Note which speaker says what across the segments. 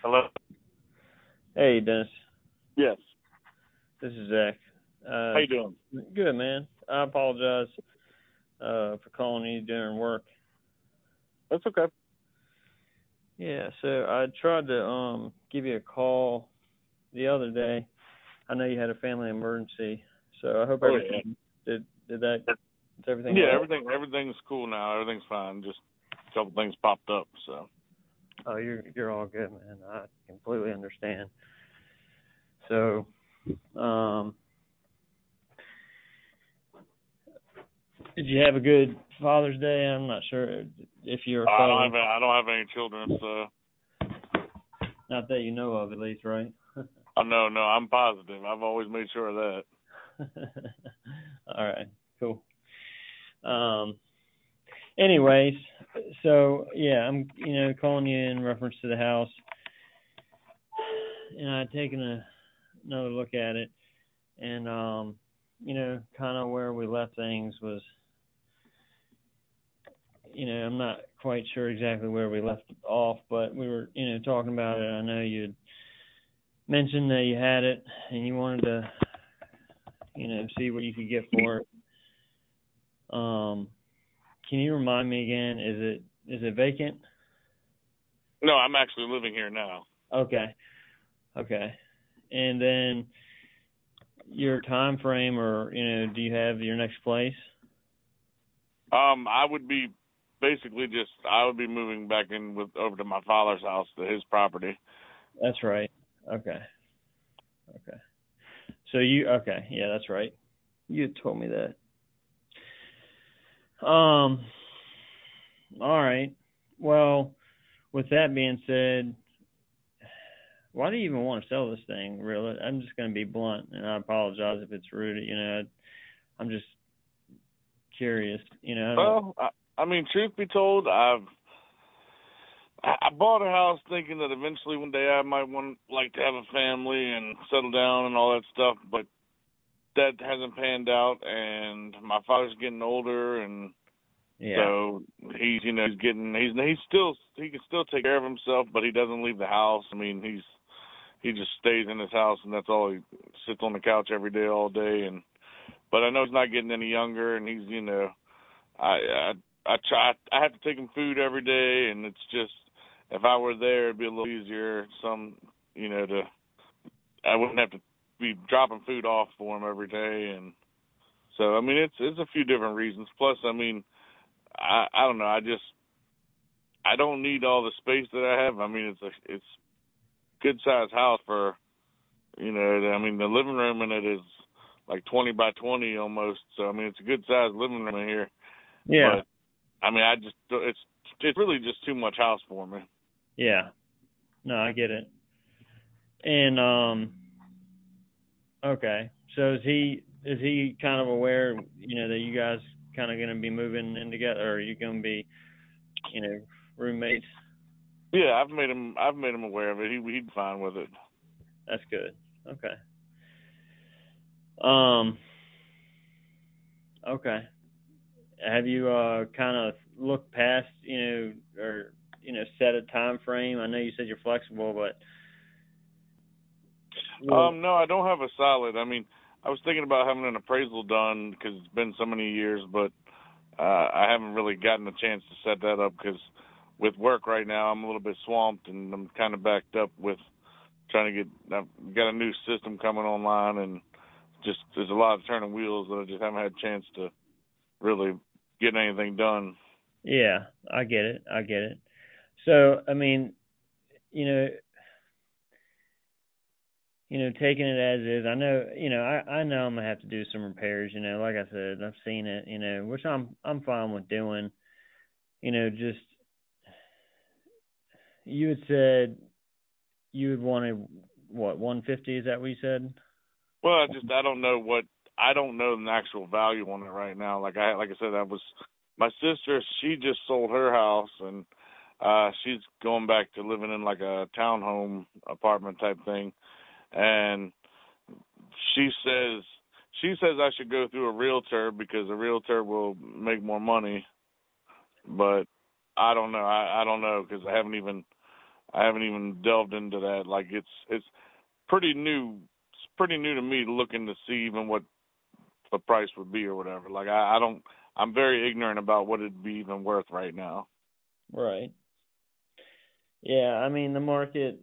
Speaker 1: Hello?
Speaker 2: Hey, Dennis.
Speaker 1: Yes.
Speaker 2: This is Zach.
Speaker 1: How you doing?
Speaker 2: Good, man. I apologize for calling you during work.
Speaker 1: That's okay.
Speaker 2: Yeah, so I tried to give you a call the other day. I know you had a family emergency, so I hope everything did that. Is everything
Speaker 1: Yeah,
Speaker 2: well?
Speaker 1: everything's cool now. Everything's fine. Just a couple things popped up. So.
Speaker 2: Oh, you're all good, man. I completely understand. So, did you have a good Father's Day? I'm not sure if you're a father.
Speaker 1: I don't have any children, so.
Speaker 2: Not that you know of, at least, right?
Speaker 1: No, I'm positive. I've always made sure of that.
Speaker 2: All right, cool. Anyways, so yeah, I'm calling you in reference to the house, and I'd taken another look at it, and kind of where we left things was, I'm not quite sure exactly where we left off, but we were talking about it. I know you'd mentioned that you had it and you wanted to see what you could get for it. Can you remind me again? Is it vacant?
Speaker 1: No, I'm actually living here now.
Speaker 2: Okay. And then your time frame, or do you have your next place?
Speaker 1: I would be moving back in over to my father's house, to his property.
Speaker 2: That's right. Okay. So yeah, that's right. You had told me that. All right. Well, with that being said, why do you even want to sell this thing, really? I'm just going to be blunt, and I apologize if it's rude. I'm just curious.
Speaker 1: Well, I mean, truth be told, I bought a house thinking that eventually one day I might like to have a family and settle down and all that stuff, but that hasn't panned out, and my father's getting older, and so he can still take care of himself, but he doesn't leave the house. I mean, he just stays in his house, and that's all. He sits on the couch every day, all day, but I know he's not getting any younger, and he's I have to take him food every day, and it's just, if I were there, it'd be a little easier. I wouldn't have to be dropping food off for him every day, and so I mean it's a few different reasons. Plus, I mean, I don't know. I don't need all the space that I have. I mean, it's good sized house for, I mean, the living room in it is like 20 by 20 almost. So I mean, it's a good sized living room in here.
Speaker 2: Yeah.
Speaker 1: But I mean, it's really just too much house for me.
Speaker 2: Yeah. No, I get it. And okay. So is he kind of aware, that you guys kind of going to be moving in together, or are you going to be, roommates?
Speaker 1: Yeah, I've made him aware of it. He'd be fine with it.
Speaker 2: That's good. Okay. Okay. Have you kind of looked past, or set a time frame? I know you said you're flexible, but
Speaker 1: no, I don't have a solid. I mean, I was thinking about having an appraisal done because it's been so many years, but I haven't really gotten a chance to set that up because with work right now, I'm a little bit swamped and I'm kind of backed up with trying to get. I've got a new system coming online, and just there's a lot of turning wheels that I just haven't had a chance to really get anything done.
Speaker 2: Yeah, I get it. So, I mean, taking it as is, I know, I know I'm gonna have to do some repairs. Like I said, I've seen it. Which I'm fine with doing. Just you had said you had wanted what, 150? Is that what you said?
Speaker 1: Well, I don't know the actual value on it right now. Like I said, that was my sister. She just sold her house, and she's going back to living in like a townhome apartment type thing. And she says I should go through a realtor because a realtor will make more money. But I don't know. I don't know because I I haven't even delved into that. Like it's pretty new. It's pretty new to me looking to see even what the price would be or whatever. Like I don't. I'm very ignorant about what it'd be even worth right now.
Speaker 2: Right. Yeah, I mean the market,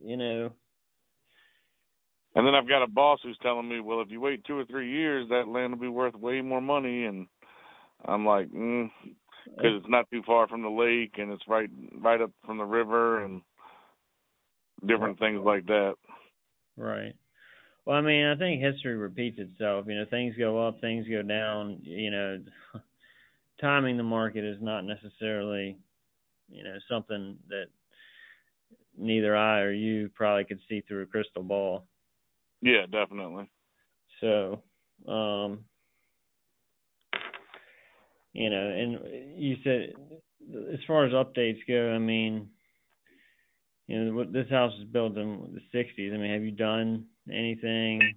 Speaker 1: And then I've got a boss who's telling me, well, if you wait 2 or 3 years, that land will be worth way more money. And I'm like, because it's not too far from the lake and it's right up from the river and different things like that.
Speaker 2: Right. Well, I mean, I think history repeats itself. Things go up, things go down. Timing the market is not necessarily, something that neither I or you probably could see through a crystal ball.
Speaker 1: Yeah, definitely.
Speaker 2: So, and you said as far as updates go, I mean, this house was built in the 60s. I mean, have you done anything,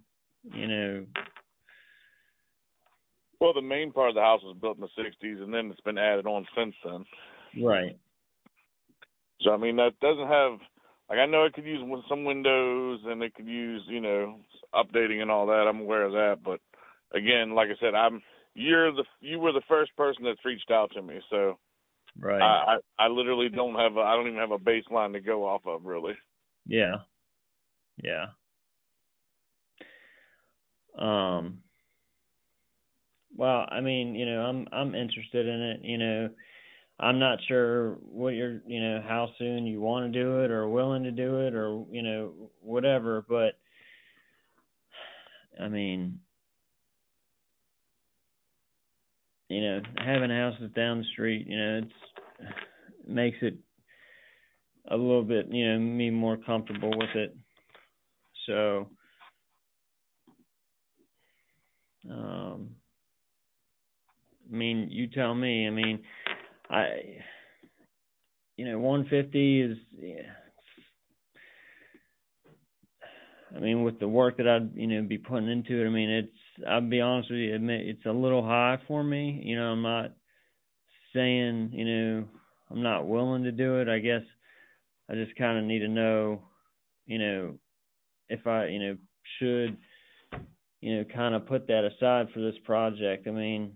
Speaker 1: Well, the main part of the house was built in the 60s, and then it's been added on since then.
Speaker 2: Right.
Speaker 1: So, I mean, that doesn't have, like, I know it could use some windows and it could use, updating and all that. I'm aware of that. But, again, like I said, you were the first person that's reached out to me. So,
Speaker 2: right.
Speaker 1: I literally don't even have a baseline to go off of, really.
Speaker 2: Yeah. Yeah. Well, I mean, I'm interested in it. I'm not sure what how soon you want to do it or willing to do it or, whatever, but I mean, having a house that's down the street, it makes it a little bit, me more comfortable with it. So, I mean, you tell me. I mean, 150 is, I mean, with the work that I'd, be putting into it, I mean, I'll be honest with you, it's a little high for me. I'm not saying, I'm not willing to do it. I guess I just kind of need to know, if I, should, kind of put that aside for this project. I mean,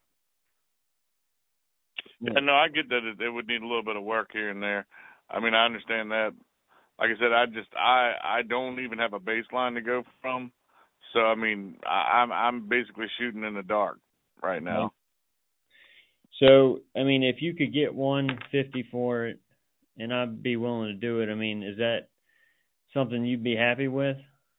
Speaker 1: yeah, no, I get that it would need a little bit of work here and there. I mean, I understand that. Like I said, I don't even have a baseline to go from. So I mean, I'm basically shooting in the dark right now.
Speaker 2: So I mean, if you could get 150 for it, and I'd be willing to do it, I mean, is that something you'd be happy with?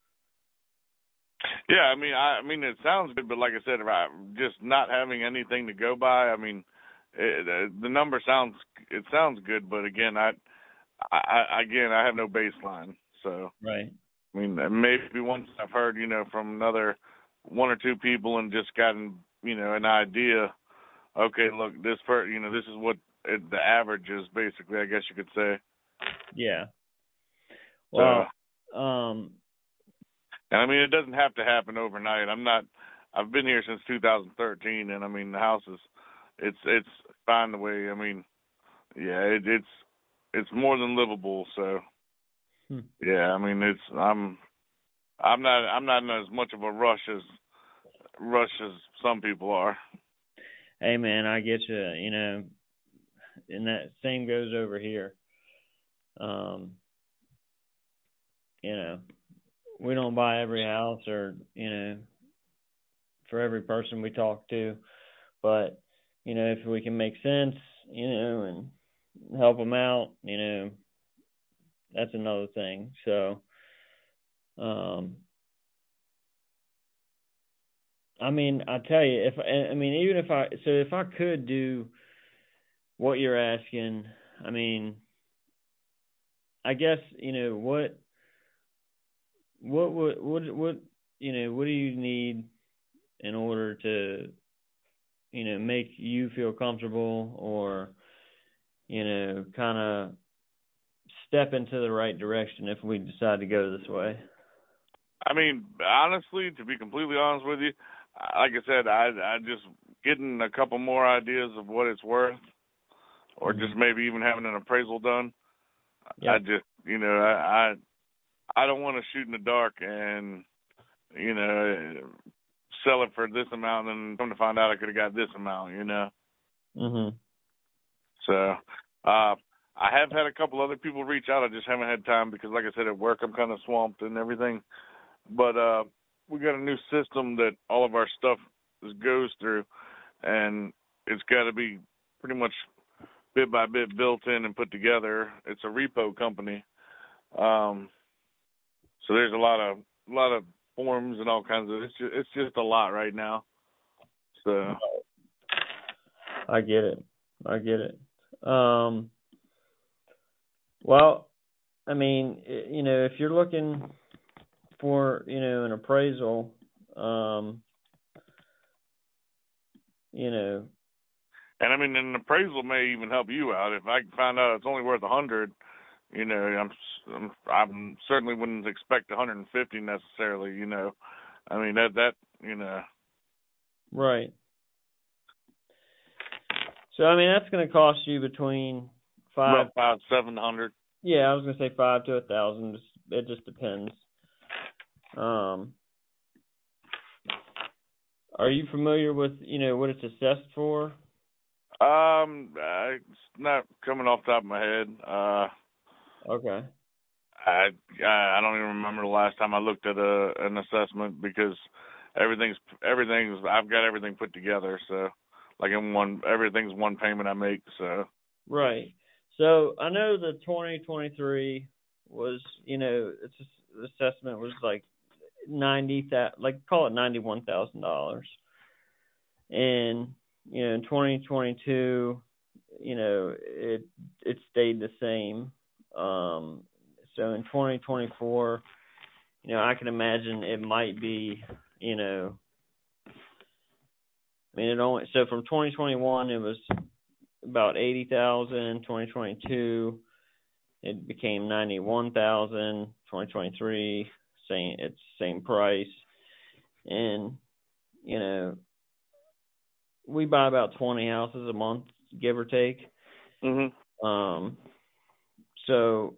Speaker 1: Yeah, I mean, it sounds good, but like I said, if I just not having anything to go by, I mean, the number sounds good, but again, I have no baseline, so
Speaker 2: right.
Speaker 1: I mean, maybe once I've heard, from another one or two people and just gotten, an idea. Okay, look, this is what the average is, basically. I guess you could say.
Speaker 2: Yeah. Well,
Speaker 1: and I mean, it doesn't have to happen overnight. I've been here since 2013, and I mean, the house it's fine the way. I mean, yeah, it's more than livable. So, yeah, I mean, I'm not in as much of a rush as some people are.
Speaker 2: Hey man, I get you. And that same goes over here. We don't buy every house or, for every person we talk to, but, if we can make sense, and help them out, that's another thing. So, I mean, I tell you, if I could do what you're asking, I mean, I guess, what do you need in order to, make you feel comfortable or, kind of step into the right direction if we decide to go this way?
Speaker 1: I mean, honestly, to be completely honest with you, like I said, I just getting a couple more ideas of what it's worth, or just maybe even having an appraisal done.
Speaker 2: Yep.
Speaker 1: I just, I don't want to shoot in the dark and, you know, sell it for this amount and come to find out I could have got this amount,
Speaker 2: Mhm.
Speaker 1: So, I have had a couple other people reach out. I just haven't had time because, like I said, at work I'm kind of swamped and everything. But we got a new system that all of our stuff goes through, and it's got to be pretty much bit by bit built in and put together. It's a repo company, so there's a lot of forms and all kinds of. It's just a lot right now. So
Speaker 2: I get it. Well, I mean, if you're looking for, an appraisal,
Speaker 1: and I mean, an appraisal may even help you out if I can find out it's only worth 100. I'm certainly wouldn't expect 150 necessarily. I mean that.
Speaker 2: Right. So I mean that's going to cost you between
Speaker 1: About 700.
Speaker 2: Yeah, I was going to say 5 to 1,000. It just depends. Are you familiar with what it's assessed for?
Speaker 1: It's not coming off the top of my head.
Speaker 2: Okay.
Speaker 1: I don't even remember the last time I looked at an assessment because everything's I've got everything put together, so like everything's one payment I make, so.
Speaker 2: Right. So I know the 2023 was, its assessment was like call it $91,000, and in 2022, it stayed the same. So in 2024, I can imagine it might be, from 2021 it was about 80,000. 2022 it became 91,000. 2023 same price, and we buy about 20 houses a month, give or take.
Speaker 1: Mhm.
Speaker 2: So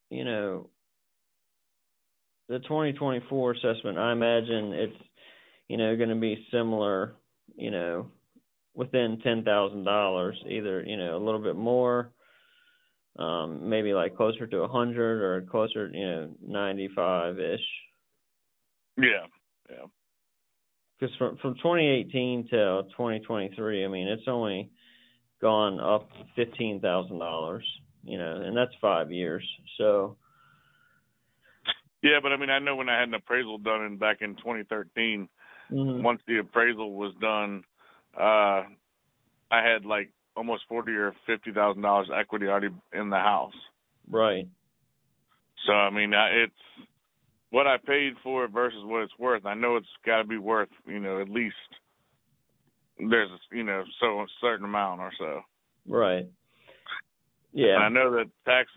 Speaker 2: the 2024 assessment, I imagine it's going to be similar, within $10,000, either a little bit more, maybe like closer to 100 or closer 95-ish.
Speaker 1: Yeah.
Speaker 2: Because from 2018 to 2023, I mean, it's only gone up $15,000, and that's 5 years. So.
Speaker 1: Yeah, but I mean, I know when I had an appraisal done back in 2013,
Speaker 2: Mm-hmm.
Speaker 1: once the appraisal was done, I had like almost $40,000 or $50,000 equity already in the house.
Speaker 2: Right.
Speaker 1: So I mean, it's what I paid for it versus what it's worth. I know it's got to be worth, at least there's, so a certain amount or so.
Speaker 2: Right. Yeah.
Speaker 1: And I know that tax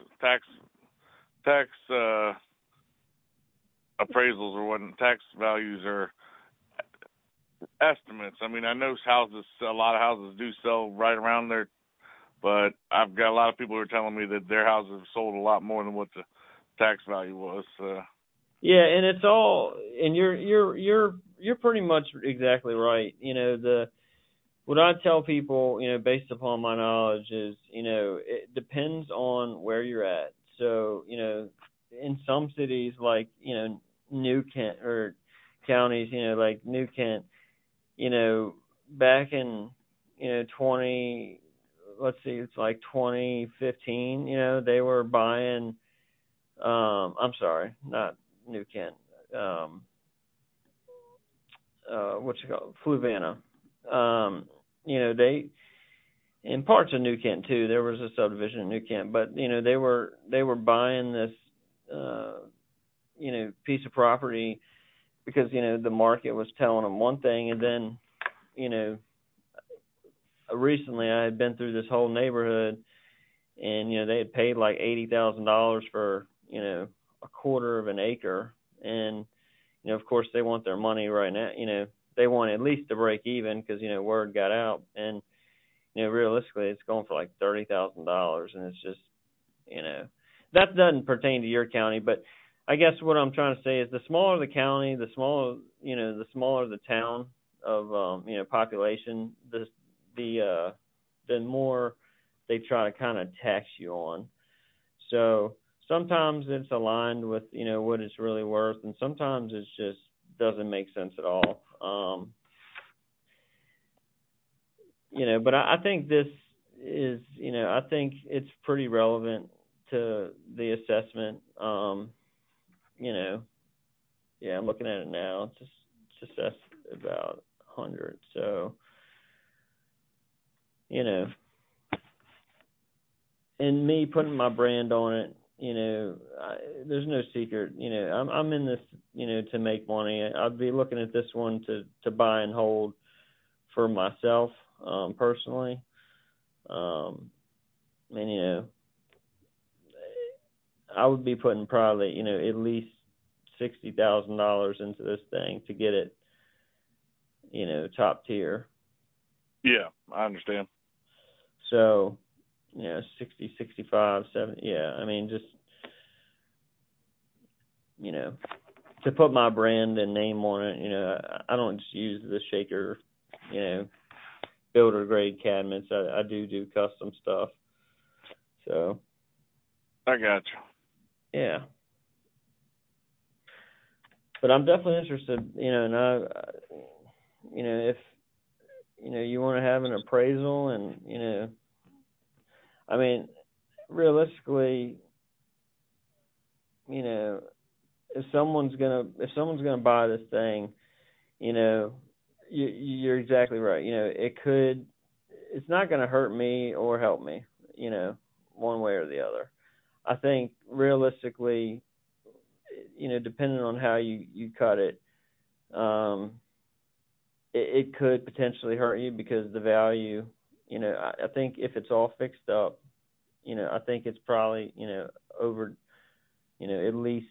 Speaker 1: appraisals or what tax values are estimates. I mean, I know a lot of houses do sell right around there, but I've got a lot of people who are telling me that their houses have sold a lot more than what the tax value was.
Speaker 2: Yeah, and it's all, and you're pretty much exactly right. What I tell people, based upon my knowledge is, it depends on where you're at. So, in some cities like, New Kent, or counties, like New Kent, back in, 2015, they were buying, I'm sorry, not New Kent, Fluvanna. They, in parts of New Kent too, there was a subdivision in New Kent, but they were buying this piece of property because the market was telling them one thing, and then recently I had been through this whole neighborhood, and they had paid like $80,000 for a quarter of an acre, and of course they want their money right now. They want at least to break even because word got out, and realistically it's going for like $30,000, and it's just that doesn't pertain to your county, but I guess what I'm trying to say is the smaller the county, the smaller the town of population, the more they try to kind of tax you on. So sometimes it's aligned with what it's really worth, and sometimes it just doesn't make sense at all. But I think this is I think it's pretty relevant to the assessment. Yeah, I'm looking at it now. It's assessed about 100. So, and me putting my brand on it, there's no secret. I'm in this, to make money. I'd be looking at this one to buy and hold for myself, personally. And I would be putting probably, at least $60,000 into this thing to get it, top tier.
Speaker 1: Yeah, I understand.
Speaker 2: So, 60, 65, 70. Yeah, I mean, just, to put my brand and name on it, I don't just use the shaker, builder grade cabinets. I do custom stuff. So.
Speaker 1: I got you.
Speaker 2: Yeah. But I'm definitely interested, and if, you want to have an appraisal and, I mean, realistically, if someone's gonna buy this thing, you're exactly right. It's not gonna hurt me or help me, one way or the other. I think realistically, depending on how you cut it, it could potentially hurt you because the value, I think if it's all fixed up, I think it's probably, over, at least,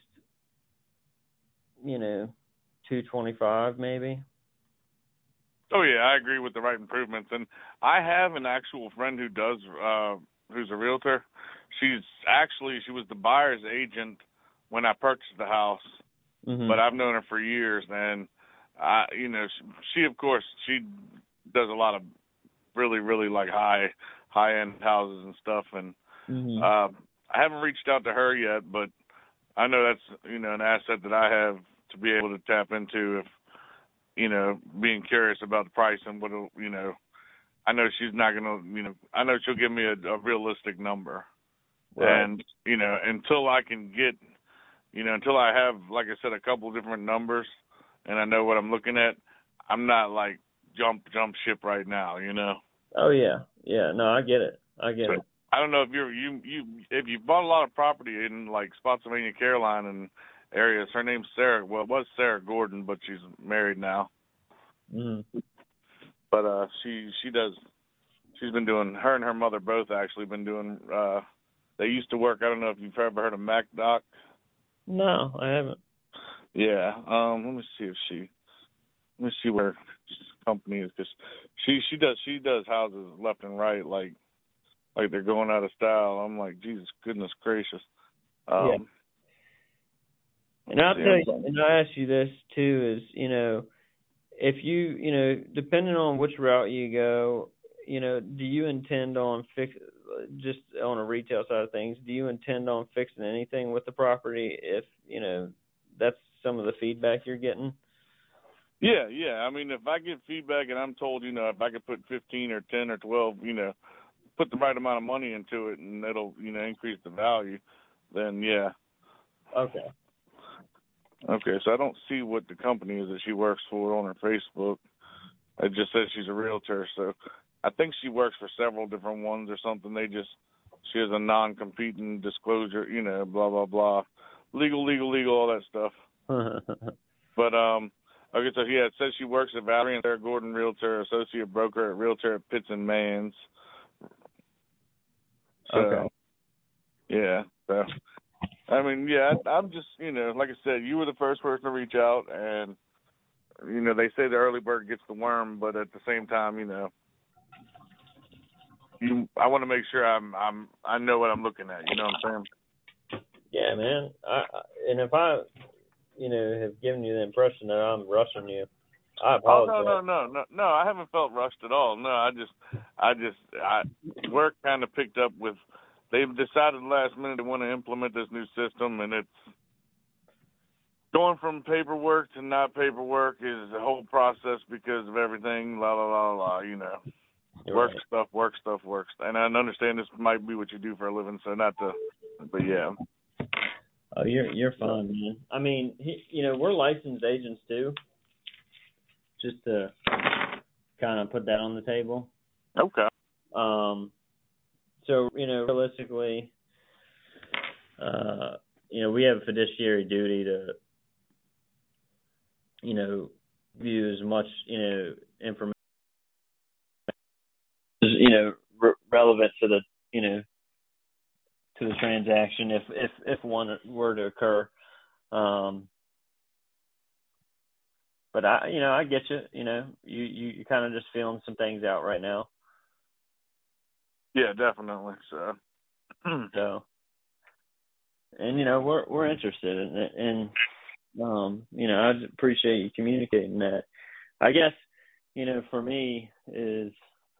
Speaker 2: $225 maybe.
Speaker 1: Oh yeah, I agree with the right improvements, and I have an actual friend who does, who's a realtor. She was the buyer's agent when I purchased the house, but I've known her for years, and she of course she does a lot of really, really like high end houses and stuff, and I haven't reached out to her yet, but I know that's an asset that I have to be able to tap into if being curious about the price and what I know she's not gonna I know she'll give me a realistic number, right. And until I can get until I have, like I said, a couple different numbers and I know what I'm looking at, I'm not like jump ship right now,
Speaker 2: Oh yeah. No, I get it. So,
Speaker 1: I don't know if if you bought a lot of property in like Spotsylvania, Caroline and areas. Her name's Sarah. Well, it was Sarah Gordon, but she's married now. But she does. She's been doing. Her and her mother both actually been doing. They used to work. I don't know if you've ever heard of MacDoc.
Speaker 2: No, I haven't.
Speaker 1: Yeah. Let me see where the company is, because she does houses left and right like they're going out of style. I'm like, Jesus goodness gracious.
Speaker 2: Yeah. And I'll tell you, and I ask you this too, is, if you, depending on which route you go, do you intend on just on a retail side of things, do you intend on fixing anything with the property if, that's some of the feedback you're getting?
Speaker 1: Yeah. I mean, if I get feedback and I'm told, if I could put 15 or 10 or 12, put the right amount of money into it and it'll, increase the value, then yeah. Okay, so I don't see what the company is that she works for on her Facebook. It just says she's a realtor, so I think she works for several different ones or something. She has a non-competing disclosure, blah, blah, blah. Legal, all that stuff. But, okay, so yeah, it says she works at Valerie and Sarah Gordon Realtor, associate broker at Realtor at Pitts and Mans. So, okay. Yeah, so, I mean, yeah, I'm just, like I said, you were the first person to reach out, and, they say the early bird gets the worm, but at the same time, I want to make sure I know what I'm looking at, you know what I'm saying?
Speaker 2: Yeah, man. And if I, have given you the impression that I'm rushing you, I
Speaker 1: Oh
Speaker 2: apologize.
Speaker 1: no! I haven't felt rushed at all. No, work kind of picked up with. They've decided last minute they want to implement this new system, and it's going from paperwork to not paperwork is a whole process because of everything. La la la la.
Speaker 2: You're
Speaker 1: Work
Speaker 2: right.
Speaker 1: stuff, work stuff, work stuff. And I understand this might be what you do for a living, so not to, but yeah.
Speaker 2: Oh, you're fine, man. I mean, we're licensed agents too. Just to kind of put that on the table.
Speaker 1: Okay.
Speaker 2: So realistically, we have a fiduciary duty to, view as much, information, relevant to the, to the transaction if one were to occur. But I get you. You kind of just feeling some things out right now.
Speaker 1: Yeah, definitely. So.
Speaker 2: So, and we're interested in it, and I appreciate you communicating that. I guess for me is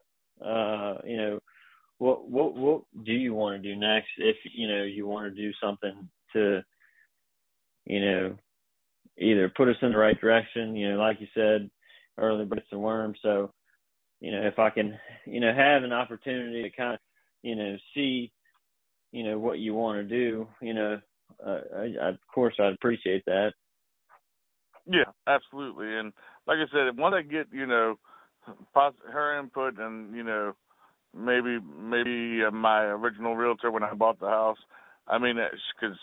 Speaker 2: what do you want to do next if you want to do something to either put us in the right direction, like you said, early birds and worms. So if I can have an opportunity to kind of see what you want to do, of course I'd appreciate that.
Speaker 1: Yeah, absolutely. And like I said, once I get her input and maybe my original realtor when I bought the house. I mean, because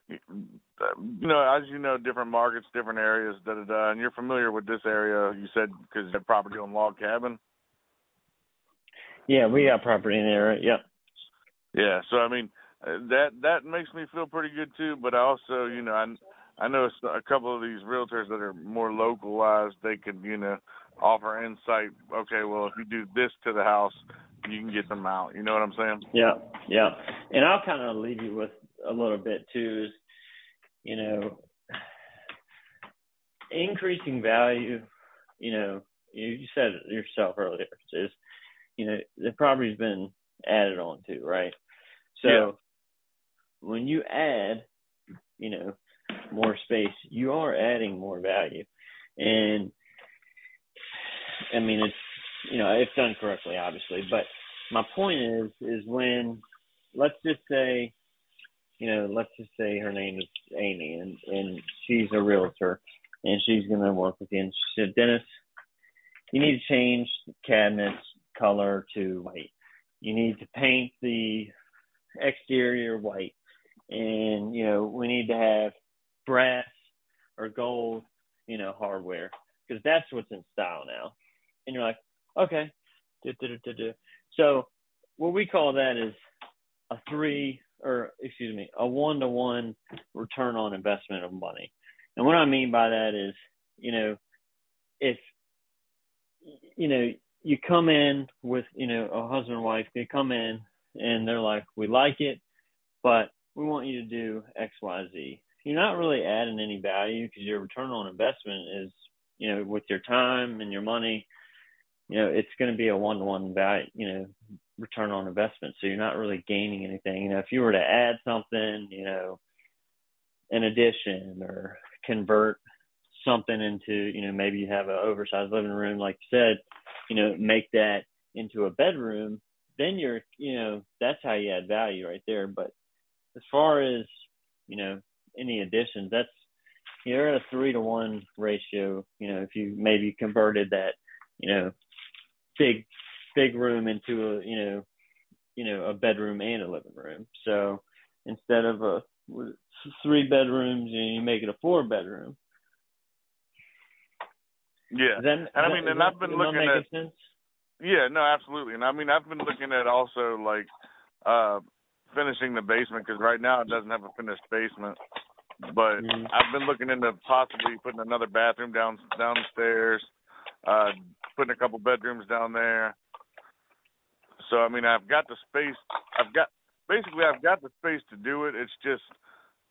Speaker 1: as you know, different markets, different areas, and you're familiar with this area. You said because you had property on Log Cabin.
Speaker 2: Yeah, we got property in there, right? Yep.
Speaker 1: Yeah, so I mean, that makes me feel pretty good too. But I also, I know a couple of these realtors that are more localized. They could, offer insight. Okay, well, if you do this to the house, you can get them out. You know what I'm saying?
Speaker 2: Yeah, yeah. And I'll kind of leave you with a little bit too. Is increasing value. You said it yourself earlier. Is the property's been added on to, right? So
Speaker 1: yeah.
Speaker 2: When you add, more space, you are adding more value. And I mean, it's done correctly, obviously. But my point is when, let's just say her name is Amy and she's a realtor and she's going to work with you. And she said, Dennis, you need to change the cabinets color to white. You need to paint the exterior white. And, we need to have brass or gold, hardware, because that's what's in style now. And you're like, okay. So what we call that is a 1-to-1 return on investment of money. And what I mean by that is, if, you come in with, a husband and wife, they come in and they're like, we like it, but we want you to do X, Y, Z. You're not really adding any value because your return on investment is, with your time and your money, it's going to be a 1-to-1 value, return on investment. So you're not really gaining anything. If you were to add something, an addition or convert something into, maybe you have an oversized living room, like you said, make that into a bedroom, then you're, that's how you add value right there. But as far as, any additions, that's, you're at a 3-to-1 ratio, if you maybe converted that, big room into a bedroom and a living room. So instead of 3 bedrooms, you make it a 4-bedroom.
Speaker 1: Yeah. I've been looking at
Speaker 2: sense?
Speaker 1: Yeah, no, absolutely. And I mean, I've been looking at also like finishing the basement because right now it doesn't have a finished basement. But I've been looking into possibly putting another bathroom downstairs, putting a couple bedrooms down there. So I mean, I've got the space. I've got the space to do it. It's just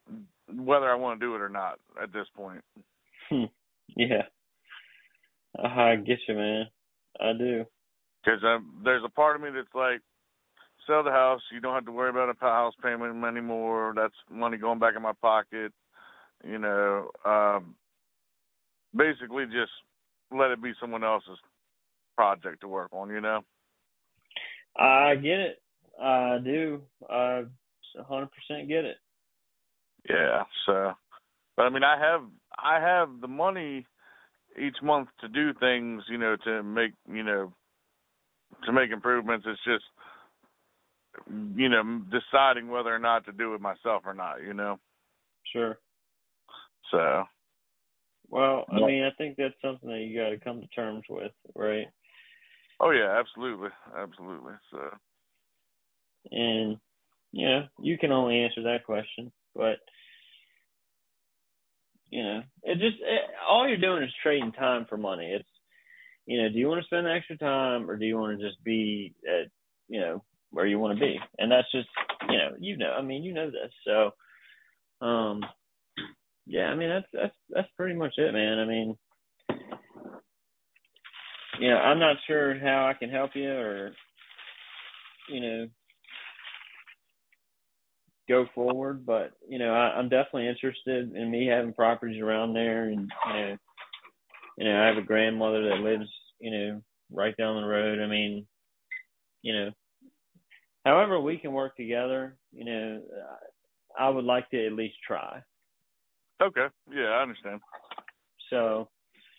Speaker 1: whether I want to do it or not at this point.
Speaker 2: Yeah. I get you, man. I do.
Speaker 1: Because there's a part of me that's like, sell the house. You don't have to worry about a house payment anymore. That's money going back in my pocket. You know, basically just let it be someone else's project to work on, you know?
Speaker 2: I get it. I do. I 100% get it.
Speaker 1: Yeah, so, but I mean, I have the money each month to do things, you know, to make improvements. It's just, you know, deciding whether or not to do it myself or not, you know?
Speaker 2: Sure.
Speaker 1: So.
Speaker 2: Well, I mean, I think that's something that you got to come to terms with, right?
Speaker 1: Oh, yeah, absolutely. Absolutely. So.
Speaker 2: And, you know, you can only answer that question, but, you know, all you're doing is trading time for money. It's, you know, do you want to spend the extra time or do you want to just be at, you know, where you want to be? And that's just, you know this. So, yeah, I mean, that's pretty much it, man. I mean, you know, I'm not sure how I can help you or, you know, go forward, but, you know, I'm definitely interested in me having properties around there. And, you know, I have a grandmother that lives, you know, right down the road. I mean, you know, however we can work together, you know, I would like to at least try.
Speaker 1: Okay. Yeah, I understand.
Speaker 2: So,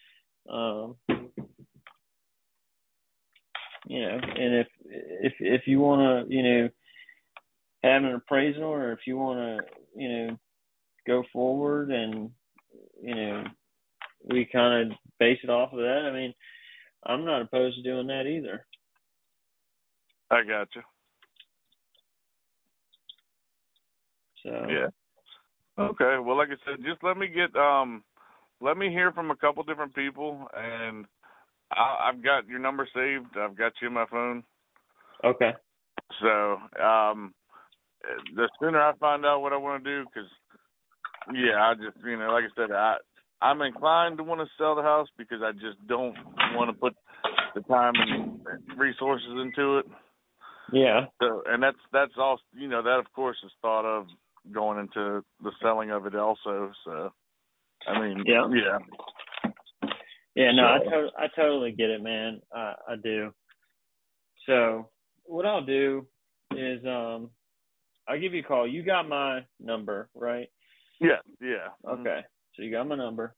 Speaker 2: you know, and if you want to, you know, have an appraisal or if you want to, you know, go forward and, you know, we kind of base it off of that. I mean, I'm not opposed to doing that either.
Speaker 1: I got you.
Speaker 2: So.
Speaker 1: Yeah. Okay. Well, like I said, just let me hear from a couple different people, and I've got your number saved. I've got you in my phone.
Speaker 2: Okay.
Speaker 1: So, the sooner I find out what I want to do, because, yeah, I just, you know, like I said, I'm inclined to want to sell the house because I just don't want to put the time and resources into it.
Speaker 2: Yeah.
Speaker 1: So, and that's all, you know, that of course is thought of going into the selling of it also. So, I mean,
Speaker 2: yeah. Yeah, no,
Speaker 1: so.
Speaker 2: I totally get it, man. I do. So what I'll do is I'll give you a call. You got my number, right?
Speaker 1: Yeah.
Speaker 2: Okay. So you got my number.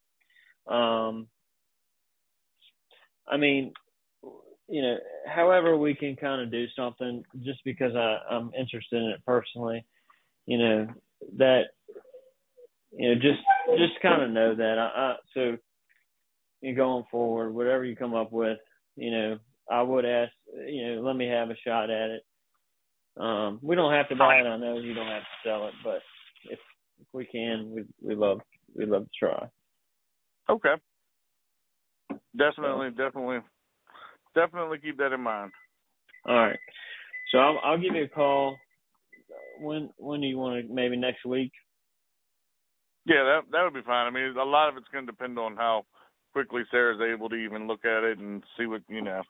Speaker 2: I mean, you know, however we can kind of do something, just because I'm interested in it personally, you know, that, you know, just kind of know that. So you going forward, whatever you come up with, you know, I would ask, you know, let me have a shot at it. We don't have to buy it. I know you don't have to sell it, but if we can, we love to try.
Speaker 1: Okay. Definitely keep that in mind.
Speaker 2: All right. So I'll give you a call. When do you want to? Maybe next week.
Speaker 1: Yeah, that would be fine. I mean, a lot of it's going to depend on how quickly Sarah's able to even look at it and see what, you know.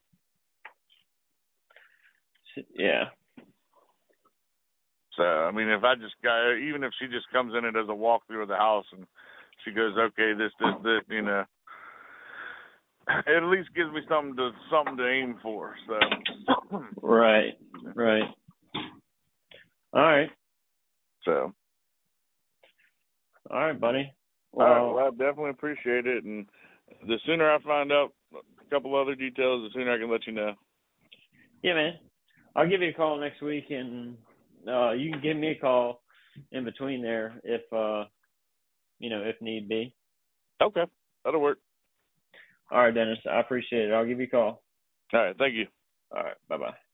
Speaker 2: Yeah.
Speaker 1: So, I mean, even if she just comes in and does a walkthrough of the house and she goes, okay, this, you know, it at least gives me something to aim for. So.
Speaker 2: Right. All right.
Speaker 1: So.
Speaker 2: All right, buddy.
Speaker 1: Well, all right, well, I definitely appreciate it, and the sooner I find out a couple other details, the sooner I can let you know.
Speaker 2: Yeah, man. I'll give you a call next week, and you can give me a call in between there if you know, if need be.
Speaker 1: Okay, that'll work.
Speaker 2: All right, Dennis. I appreciate it. I'll give you a call.
Speaker 1: All right, thank you.
Speaker 2: All right, bye-bye.